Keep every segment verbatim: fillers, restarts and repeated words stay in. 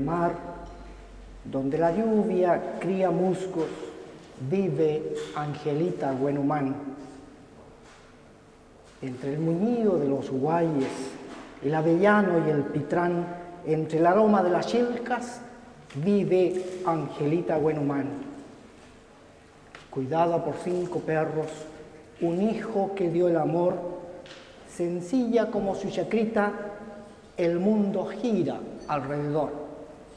mar, donde la lluvia cría musgos, vive Angelita Huenumán. Entre el muñido de los guayes, el avellano y el pitrán, entre el aroma de las chilcas, vive Angelita Huenumán. Cuidada por cinco perros, un hijo que dio el amor, sencilla como su chacrita, el mundo gira alrededor.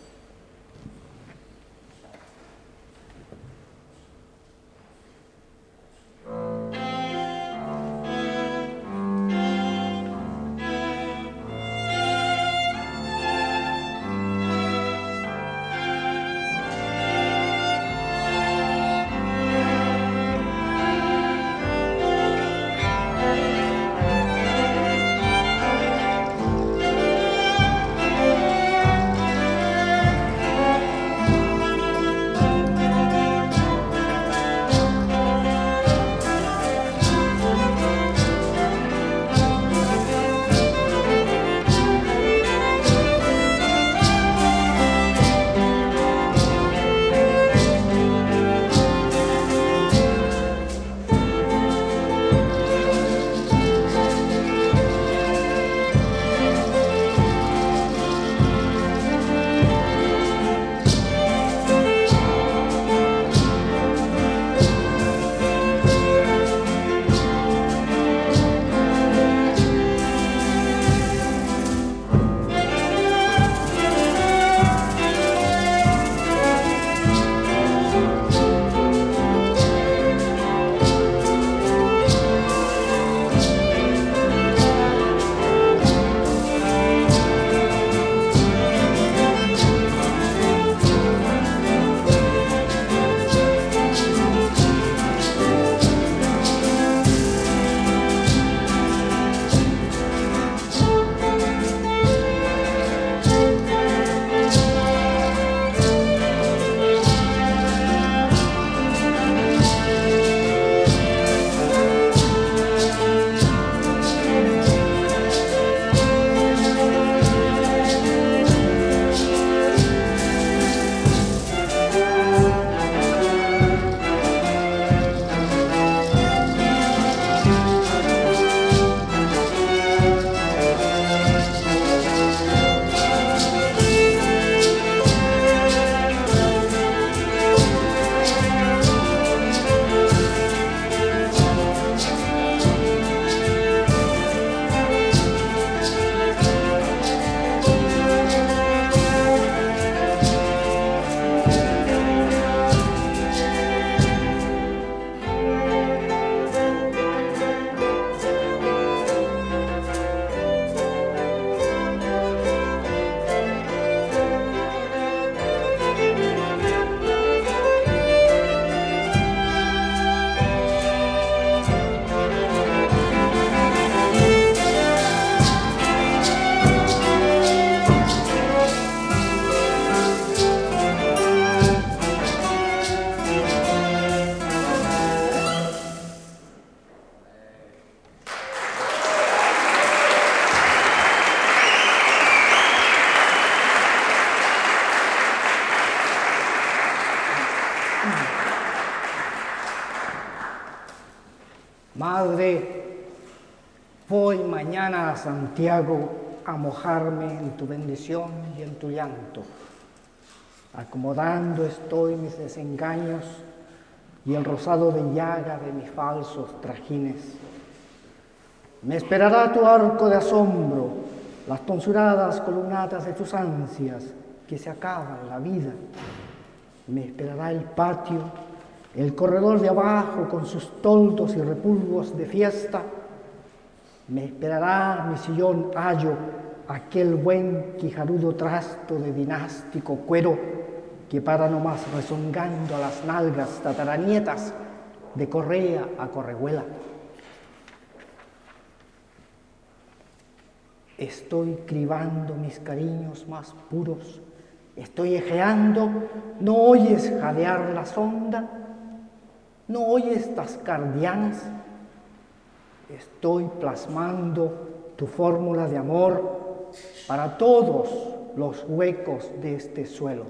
Madre, voy mañana a Santiago a mojarme en tu bendición y en tu llanto. Acomodando estoy mis desengaños y el rosado de llaga de mis falsos trajines. Me esperará tu arco de asombro, las tonsuradas columnatas de tus ansias que se acaban la vida. Me esperará el patio, el corredor de abajo con sus toldos y repulgos de fiesta. Me esperará mi sillón ayo, aquel buen quijarudo trasto de dinástico cuero que para nomás rezongando a las nalgas tataranietas de correa a correhuela. Estoy cribando mis cariños más puros, estoy ejeando, ¿no oyes jadear la sonda? ¿No oyes tascardianas? Estoy plasmando tu fórmula de amor para todos los huecos de este suelo.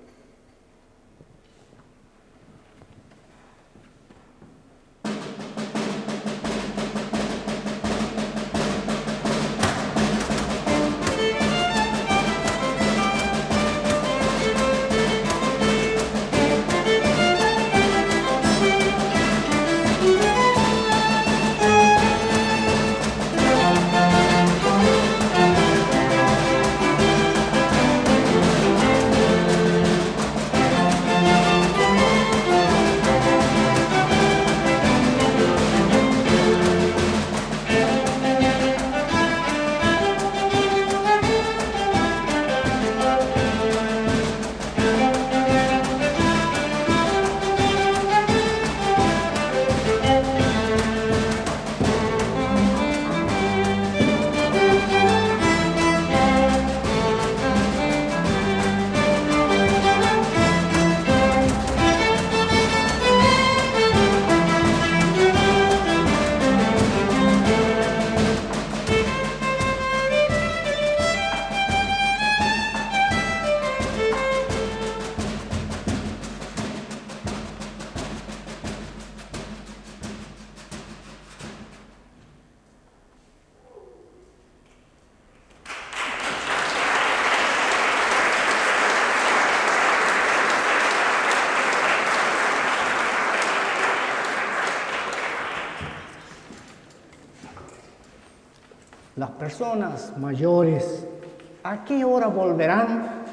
Las personas mayores, ¿a qué hora volverán?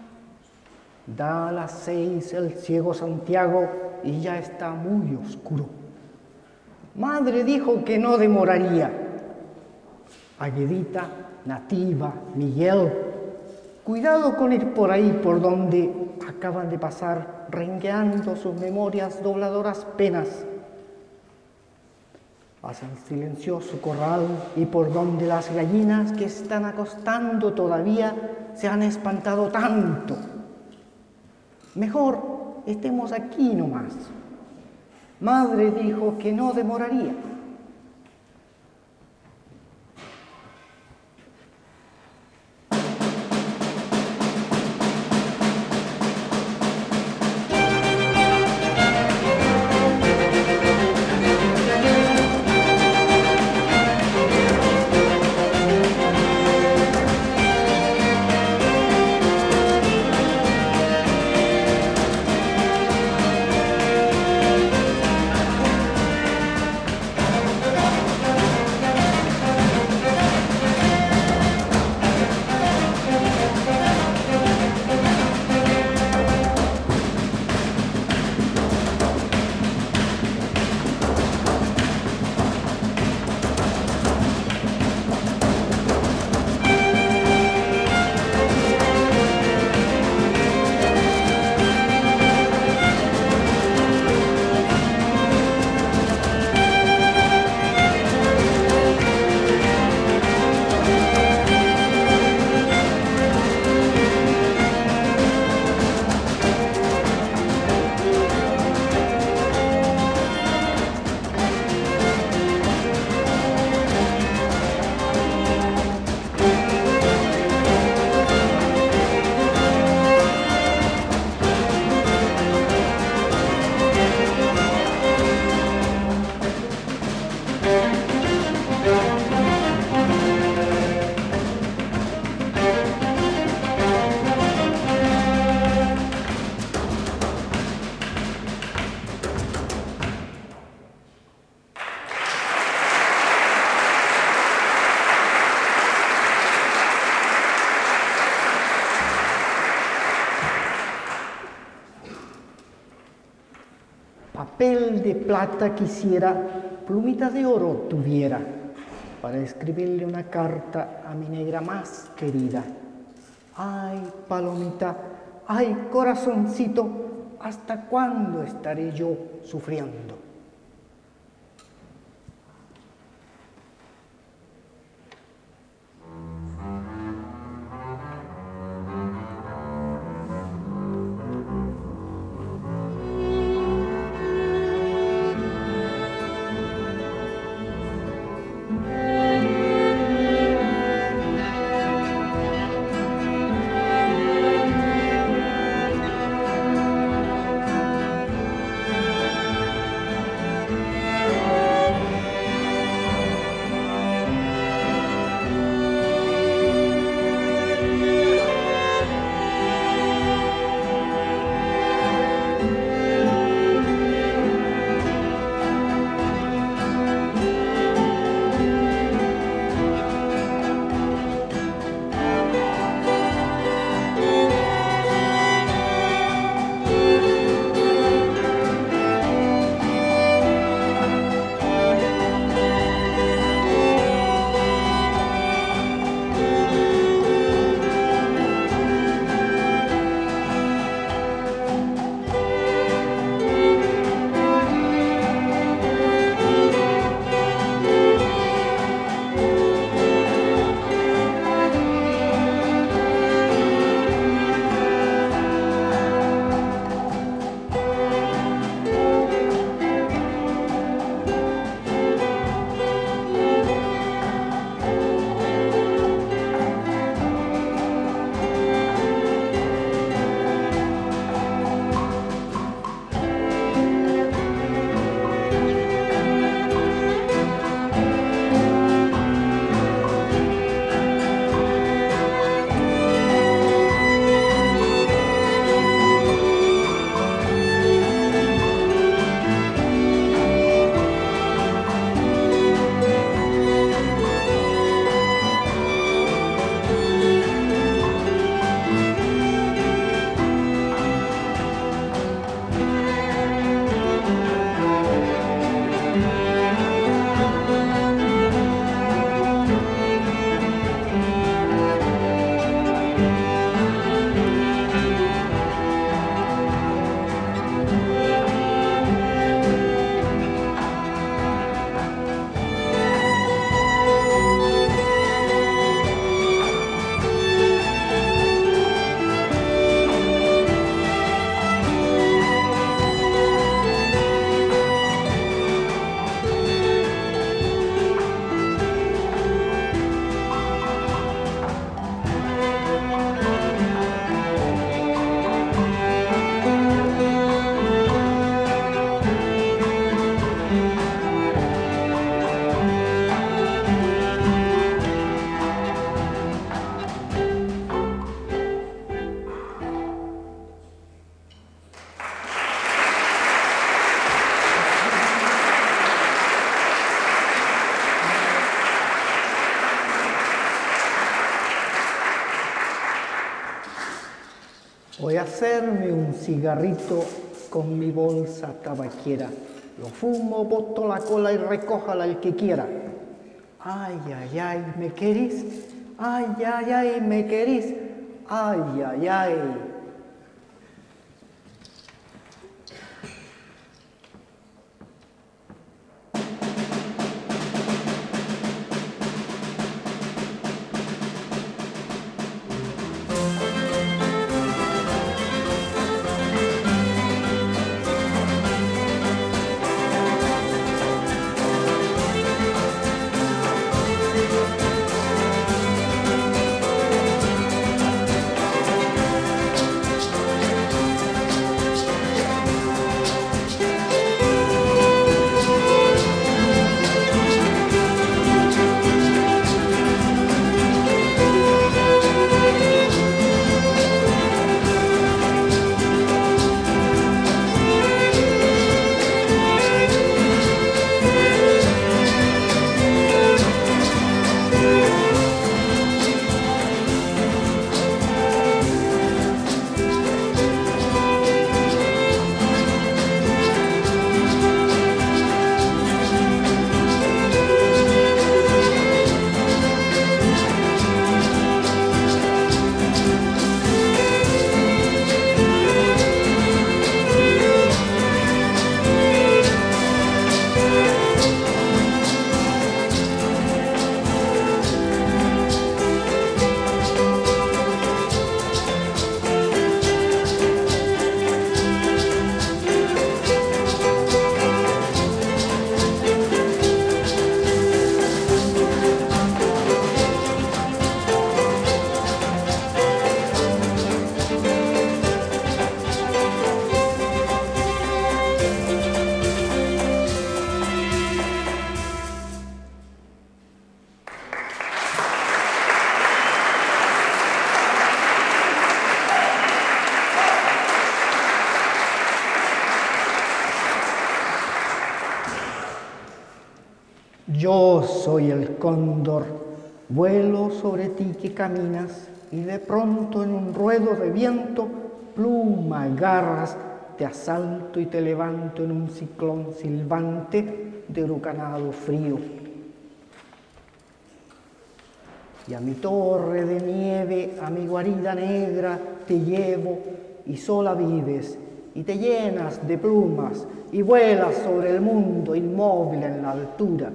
Da las seis el ciego Santiago y ya está muy oscuro. Madre dijo que no demoraría. Aguedita, Nativa, Miguel, cuidado con ir por ahí por donde acaban de pasar, rengueando sus memorias dobladoras penas. Hacia el silencioso corral y por donde las gallinas que están acostando todavía se han espantado tanto. Mejor estemos aquí nomás. Madre dijo que no demoraría. Papel de plata quisiera, plumita de oro tuviera, para escribirle una carta a mi negra más querida. Ay, palomita, ay, corazoncito, ¿hasta cuándo estaré yo sufriendo? Voy a hacerme un cigarrito con mi bolsa tabaquera. Lo fumo, boto la cola y recójala el que quiera. Ay, ay, ay, ¿me querís? Ay, ay, ay, ¿me querís? Ay, ay, ay. Yo soy el cóndor, vuelo sobre ti que caminas y de pronto en un ruedo de viento, pluma, garras, te asalto y te levanto en un ciclón silbante de huracanado frío. Y a mi torre de nieve, a mi guarida negra, te llevo y sola vives y te llenas de plumas y vuelas sobre el mundo inmóvil en la altura.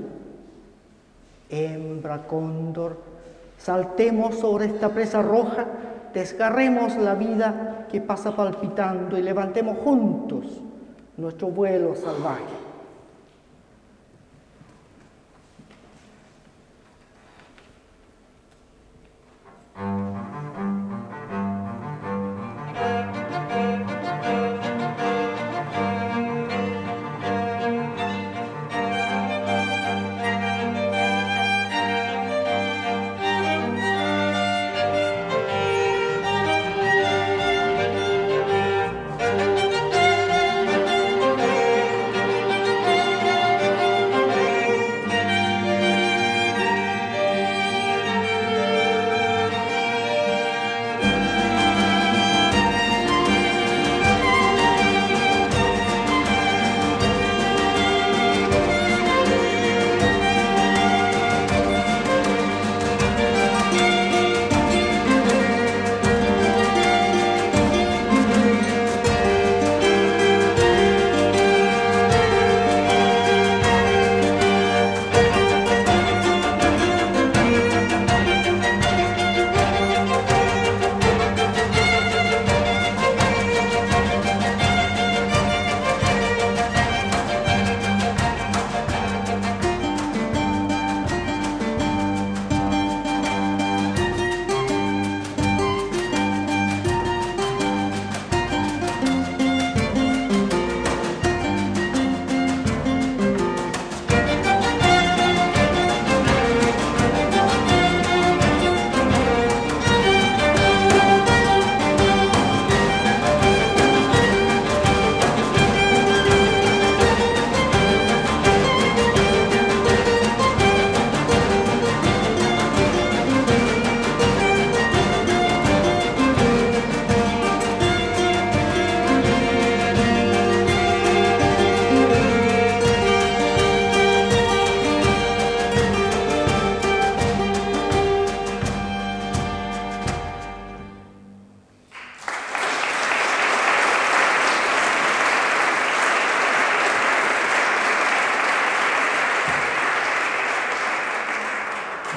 Hembra cóndor, saltemos sobre esta presa roja, desgarremos la vida que pasa palpitando y levantemos juntos nuestro vuelo salvaje.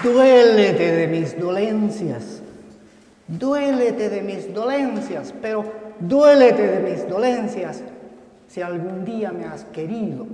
Duélete de mis dolencias, duélete de mis dolencias, pero duélete de mis dolencias si algún día me has querido.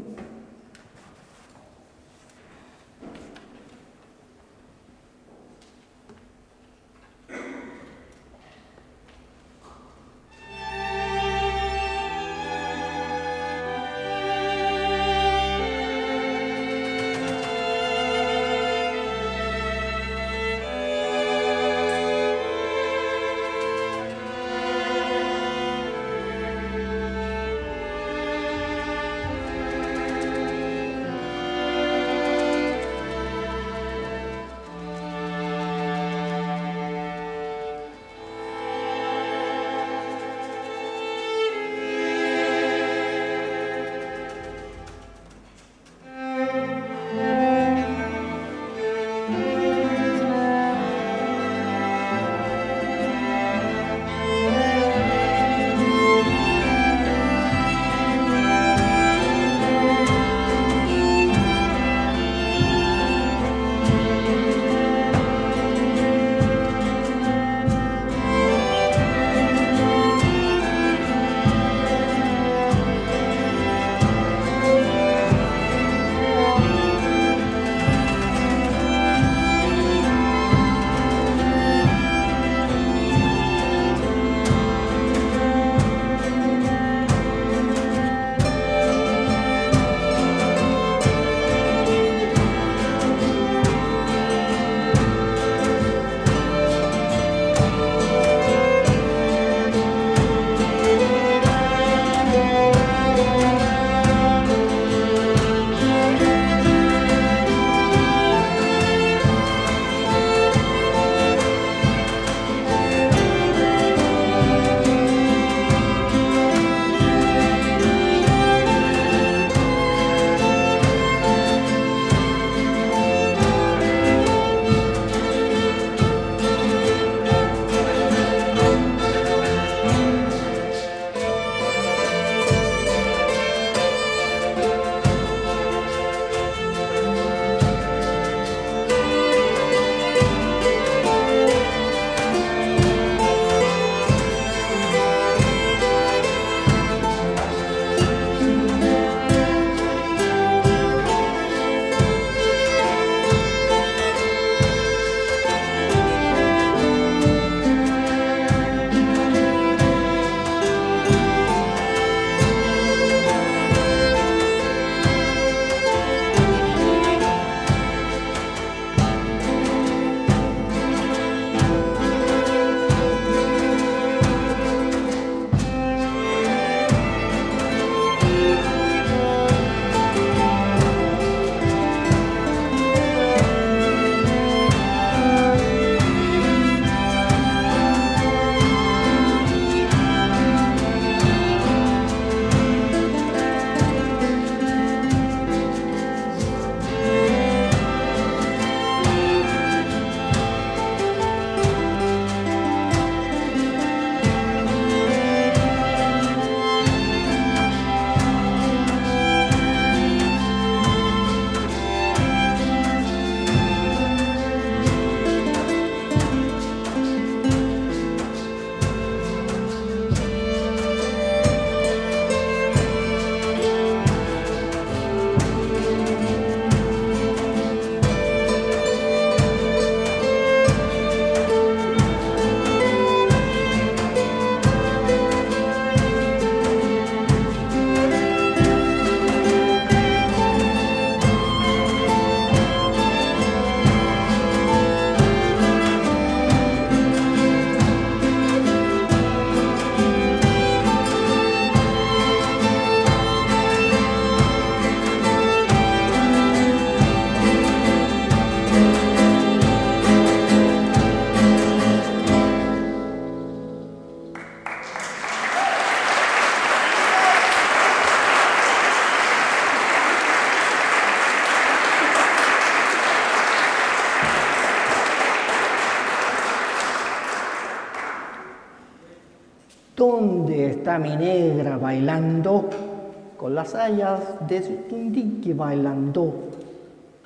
¿Dónde está mi negra bailando? Con las sayas de su tundique bailando.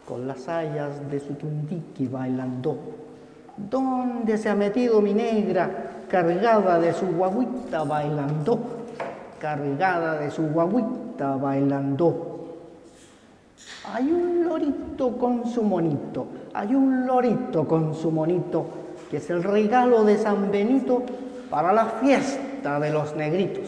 con las sayas de su tundiqui bailando. ¿Dónde se ha metido mi negra, cargada de su guaguita bailando? Cargada de su guaguita bailando. Hay un lorito con su monito, hay un lorito con su monito, que es el regalo de San Benito para la fiesta de los negritos.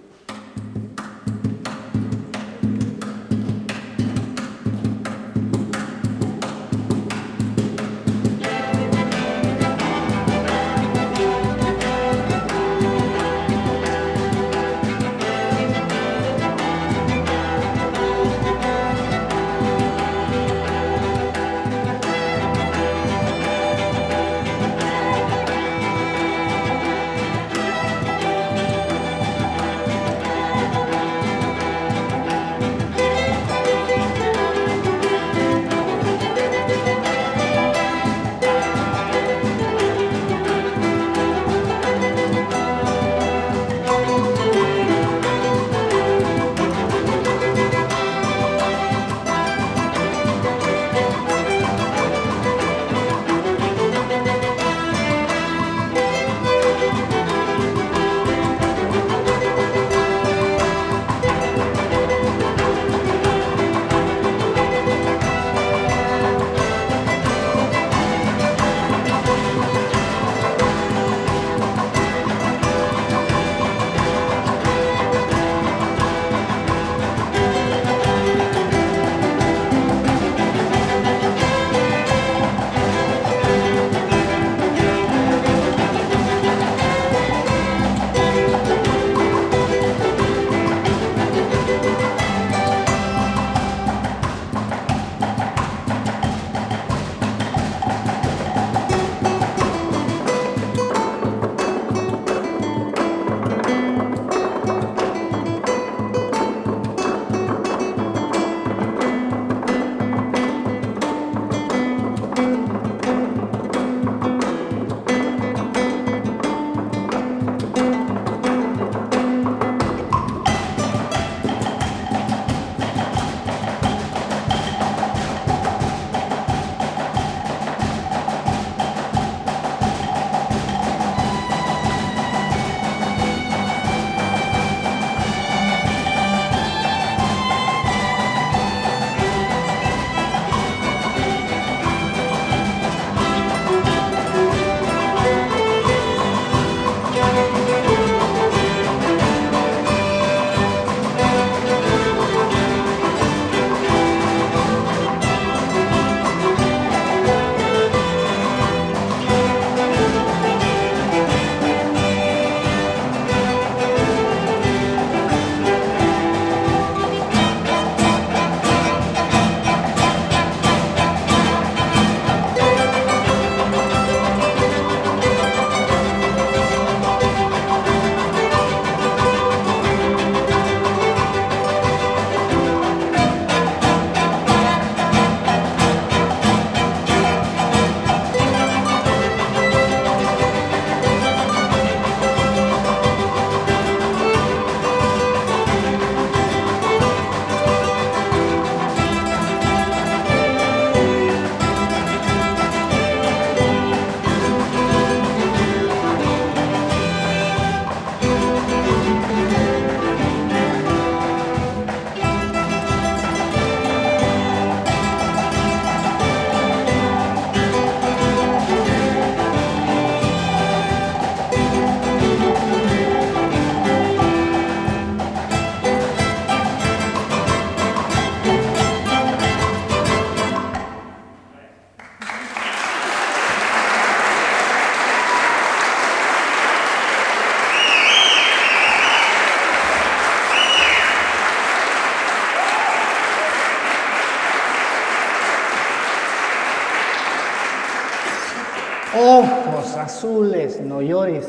Ojos azules, no llores.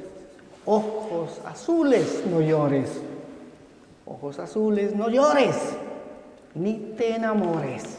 Ojos azules, no llores. Ojos azules, no llores, ni te enamores.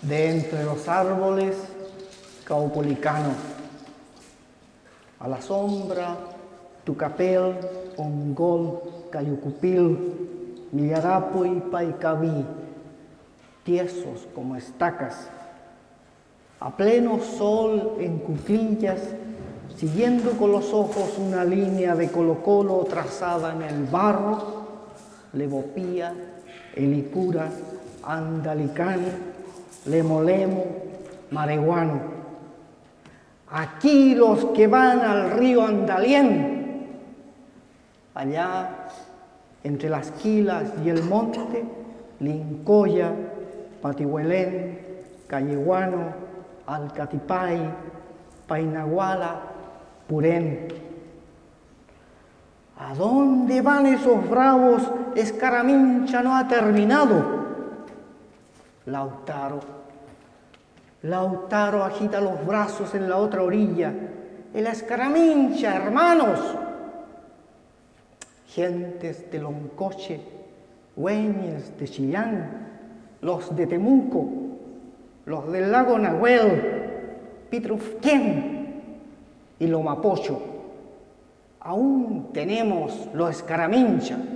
de entre los árboles caupolicano. A la sombra, Tucapel, Ongol, Cayucupil, Millarapo y Paicaví, tiesos como estacas. A pleno sol, en cuclillas, siguiendo con los ojos una línea de Colo-Colo trazada en el barro, Levopía, Helicura, Andalicán, Lemo-Lemo, Mareguano. Aquí los que van al río Andalién, allá entre las quilas y el monte, Lincoya, Patihuelén, Callehuano, Alcatipay, Painaguala, Purén. ¿A dónde van esos bravos? Escaramincha no ha terminado. Lautaro. Lautaro agita los brazos en la otra orilla. En la Escaramincha, hermanos. Gentes de Loncoche, güeñes de Chillán, los de Temuco, los del lago Nahuel, Pitrufquén y Lomapocho. Aún tenemos los Escaramincha.